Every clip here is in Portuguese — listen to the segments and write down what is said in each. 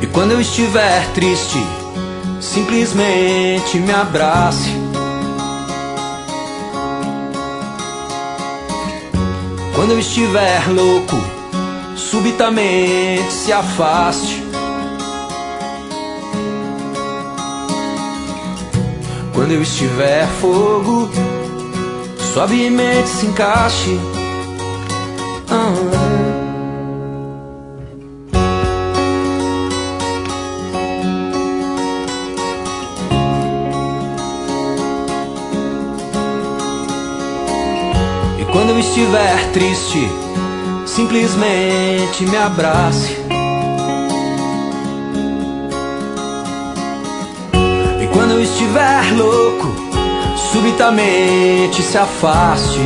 Quando eu estiver triste, simplesmente me abrace. Quando eu estiver louco, subitamente se afaste. Quando eu estiver fogo, suavemente se encaixe. Quando eu estiver triste, simplesmente me abrace. E quando eu estiver louco, subitamente se afaste.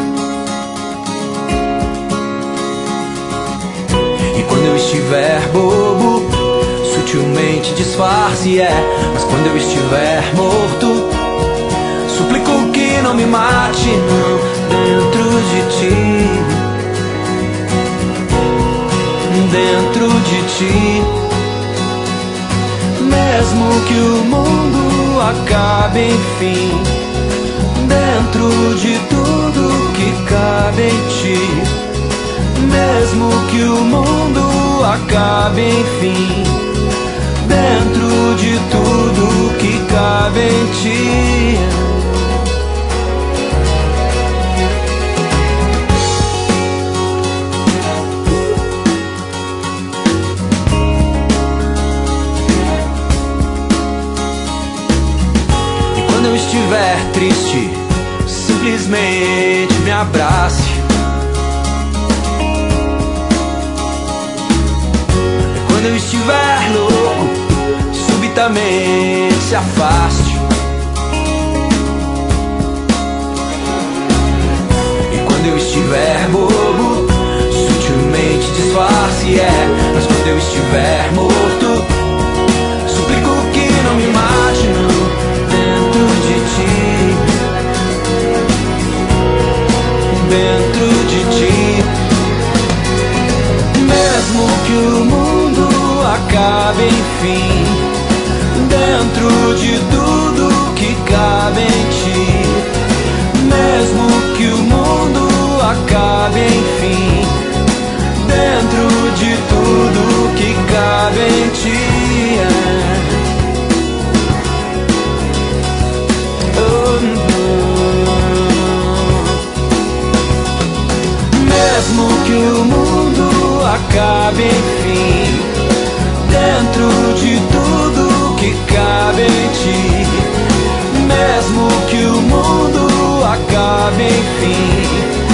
E quando eu estiver bobo, sutilmente disfarce, mas quando eu estiver morto, suplico que não me mate, não, dentro de ti, dentro de ti. Mesmo que o mundo acabe, enfim, dentro de tudo que cabe em ti. Mesmo que o mundo acabe, enfim, dentro de tudo que cabe em ti. Quando eu estiver triste, simplesmente me abrace. Quando eu estiver louco, subitamente se afaste. E quando eu estiver bobo, sutilmente disfarce, mas quando eu estiver morto, suplico que não me mate, não, dentro de ti, dentro de ti. Mesmo que o mundo acabe, enfim, dentro de tudo que cabe em ti. Mesmo que o mundo acabe, enfim, dentro de tudo que cabe em ti. Mesmo que o mundo acabe, enfim, dentro de tudo que cabe em ti. Mesmo que o mundo acabe, enfim,